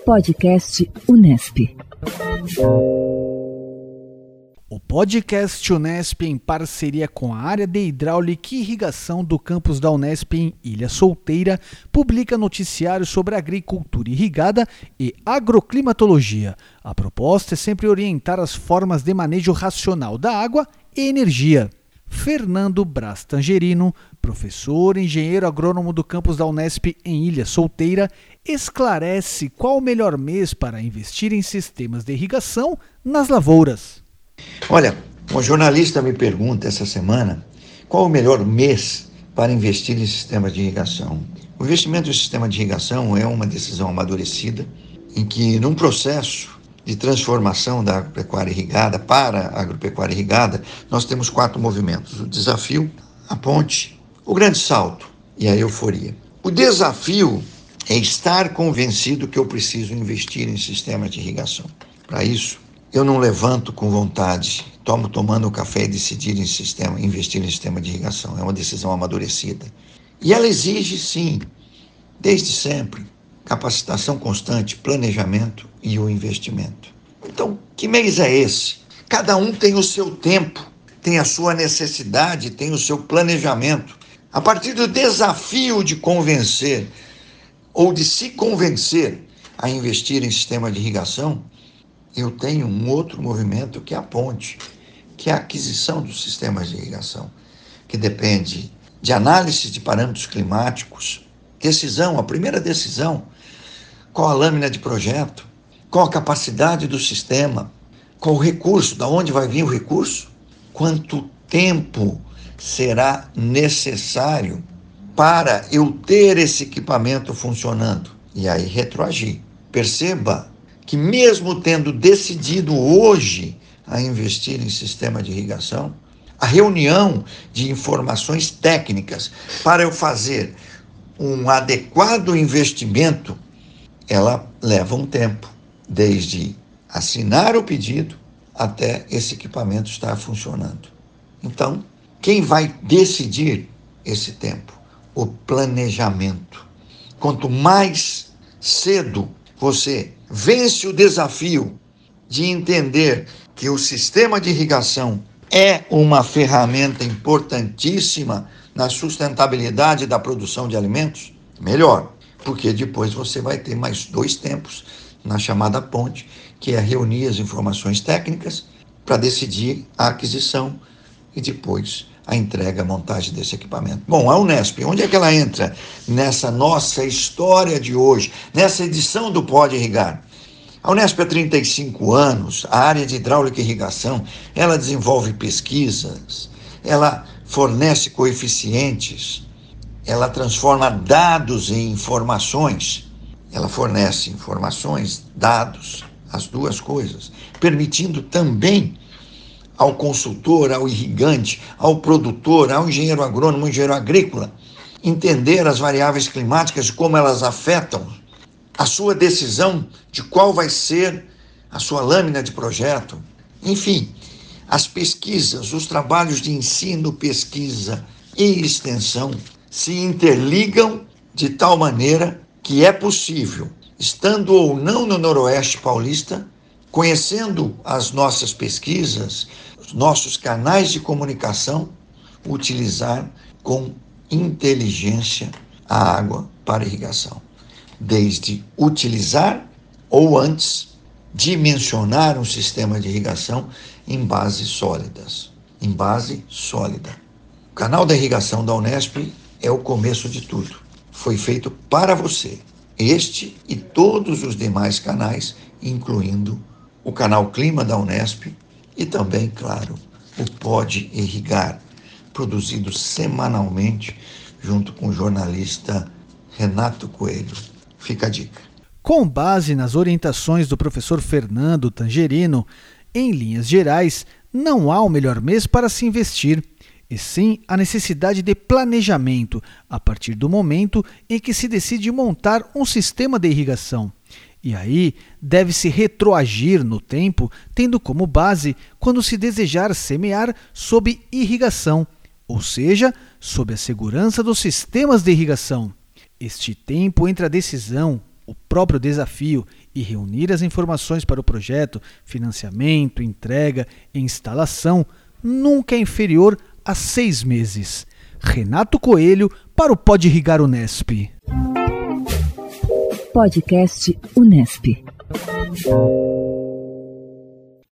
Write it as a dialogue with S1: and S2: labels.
S1: Podcast Unesp.
S2: O podcast Unesp, em parceria com a área de hidráulica e irrigação do campus da Unesp em Ilha Solteira, publica noticiário sobre agricultura irrigada e agroclimatologia. A proposta é sempre orientar as formas de manejo racional da água e energia. Fernando Braz Tangerino, professor e engenheiro agrônomo do campus da Unesp em Ilha Solteira, esclarece qual o melhor mês para investir em sistemas de irrigação nas lavouras.
S3: Olha, um jornalista me pergunta essa semana qual o melhor mês para investir em sistemas de irrigação. O investimento em sistema de irrigação é uma decisão amadurecida em que, num processo de transformação da agropecuária irrigada para a agropecuária irrigada, nós temos 4 movimentos: o desafio, a ponte, o grande salto e a euforia. O desafio é estar convencido que eu preciso investir em sistemas de irrigação. Para isso, eu não levanto com vontade, tomando café e decidir investir em sistema de irrigação. É uma decisão amadurecida. E ela exige, sim, desde sempre, capacitação constante, planejamento e o investimento. Então, que mês é esse? Cada um tem o seu tempo, tem a sua necessidade, tem o seu planejamento. A partir do desafio de convencer ou de se convencer a investir em sistema de irrigação, eu tenho um outro movimento que é a ponte, que é a aquisição dos sistemas de irrigação, que depende de análise de parâmetros climáticos, a primeira decisão, qual a lâmina de projeto, qual a capacidade do sistema, qual o recurso, de onde vai vir o recurso, quanto tempo será necessário para eu ter esse equipamento funcionando, e aí retroagir. Perceba que mesmo tendo decidido hoje a investir em sistema de irrigação, a reunião de informações técnicas para eu fazer um adequado investimento, ela leva um tempo, desde assinar o pedido até esse equipamento estar funcionando. Então, quem vai decidir esse tempo? O planejamento. Quanto mais cedo você vence o desafio de entender que o sistema de irrigação é uma ferramenta importantíssima na sustentabilidade da produção de alimentos, melhor, porque depois você vai ter mais 2 tempos na chamada ponte, que é reunir as informações técnicas para decidir a aquisição e depois a entrega, a montagem desse equipamento. Bom, a Unesp, onde é que ela entra nessa nossa história de hoje, nessa edição do Pode Irrigar? A Unesp há 35 anos, a área de hidráulica e irrigação, ela desenvolve pesquisas, ela fornece coeficientes, ela transforma dados em informações, ela fornece informações, dados, as duas coisas, permitindo também ao consultor, ao irrigante, ao produtor, ao engenheiro agrônomo, ao engenheiro agrícola, entender as variáveis climáticas e como elas afetam a sua decisão de qual vai ser a sua lâmina de projeto. Enfim, as pesquisas, os trabalhos de ensino, pesquisa e extensão se interligam de tal maneira que é possível, estando ou não no Noroeste Paulista, conhecendo as nossas pesquisas, os nossos canais de comunicação, utilizar com inteligência a água para irrigação. Desde utilizar ou antes dimensionar um sistema de irrigação em bases sólidas. Em base sólida. O canal da irrigação da Unesp é o começo de tudo. Foi feito para você. Este e todos os demais canais, incluindo o canal Clima da Unesp e também, claro, o Pode Irrigar, produzido semanalmente junto com o jornalista Renato Coelho. Fica a dica.
S2: Com base nas orientações do professor Fernando Tangerino, em linhas gerais, não há o melhor mês para se investir, e sim a necessidade de planejamento a partir do momento em que se decide montar um sistema de irrigação. E aí deve-se retroagir no tempo, tendo como base quando se desejar semear sob irrigação, ou seja, sob a segurança dos sistemas de irrigação. Este tempo entre a decisão, o próprio desafio e reunir as informações para o projeto, financiamento, entrega e instalação, nunca é inferior a 6 meses. Renato Coelho para o Pode Irrigar Unesp.
S1: Podcast Unesp.